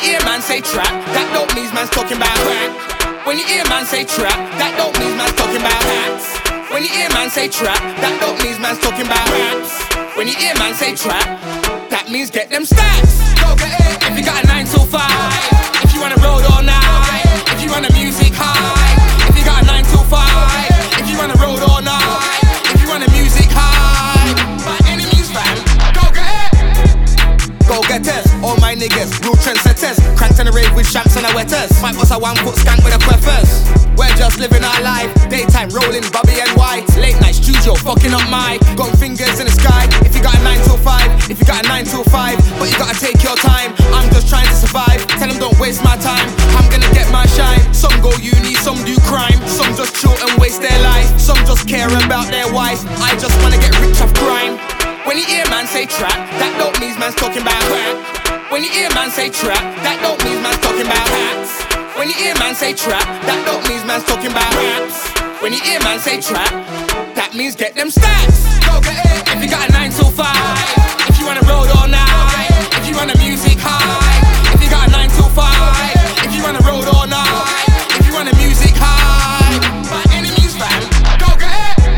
hear man say trap, that don't mean man's talking about crack. When you hear man say trap, that don't mean man's talking about hats. When you hear man say trap, that don't mean man's talking about raps. When you hear man say trap, that means get them stacks. Go get it. If you got a 9 till 5, if you wanna roll all night, if you want a music high, if you got a 9 till 5, if you wanna roll all night, if you want a music high, by any means, fam, go get it. Go getters, all my niggas, real trendsetters. Cranked on the rave with shamps and a wetters. Might bust a 1 foot skank with a queffers. We're just living our life. Daytime rolling Bobby and White. Late night studio fucking up my. Got fingers in the sky. If you got a 9 till 5, if you got a 9 till 5, but you gotta take your time. I'm just trying to survive. Tell them don't waste my time. I'm gonna get my shine. Some go uni, some do crime. Some just chill and waste their life. Some just care about their wife. I just wanna get rich off crime. When you hear man say trap, that don't mean man's talking about crack. When you hear man say trap, that don't mean man's talking about hats. When you hear man say trap, that don't mean man's talking about raps. When you hear man say trap, that means get them stacks. Go get it. If you got a 9 till 5, if you wanna roll all night, if you want a music high, if you got a 9 till 5, if you wanna roll all night, if you want a music high, by any means, fam, go get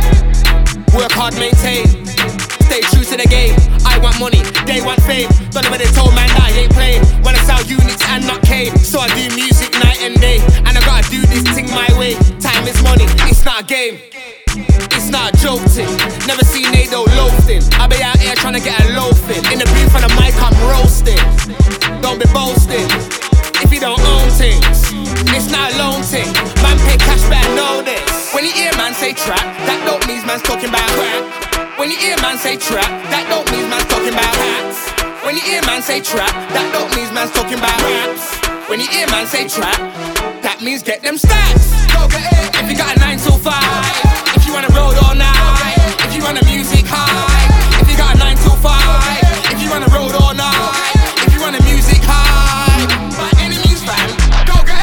it. Work hard, maintain. Stay true to the game. I want money, they want fame. Don't know when they told man that I ain't playing. Wanna sell units and not cane. So I do music night and day, and I gotta do this thing my way. Time is money, it's not a game. It's not a joke thing. Never seen Nado loafing. I be out here trying to get a loafing. In the booth on the mic I'm roasting. Don't be boasting if you don't own things. It's not a loan thing. Man pay cash back, know this. When you hear man say trap, that don't mean man's talking about crack. When you hear man say trap, that don't mean man's talking about hats. When you hear man say trap, that don't mean man's talking about raps. When you hear man say trap, that means get them stacks. Go get it. If you got a 9 till 5, if you wanna roll all night, if you want a music high, if you got a 9 till 5, if you wanna roll all night, if you want a music high, by any means, fam, go get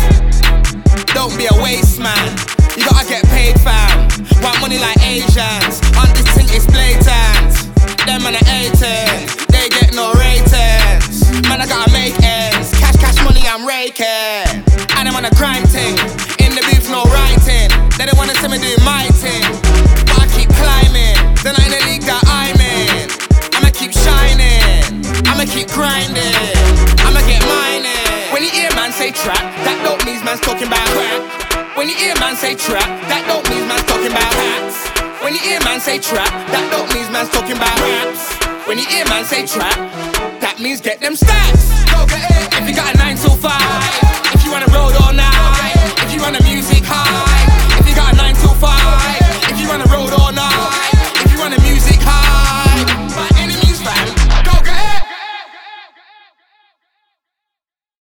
it. Don't be a waste man. You gotta get paid, fam. Want money like Asians. On this thing it's blatant. Them man are 18, they get no ratings. Man, I gotta make ends. Cash money I'm raking. And I'm on a crime thing. In the booth no writing. They don't wanna see me do my thing, but I keep climbing. Then I'm in the league that I'm in. I'ma keep shining, I'ma keep grinding, I'ma get mining. When you hear man say trap, that don't mean man's talking about crack. When you hear man say trap, that don't mean man's talking about hats. When you hear man say trap, that don't mean man's talking about raps. When you hear man say trap, that means get them stacks. Go get it.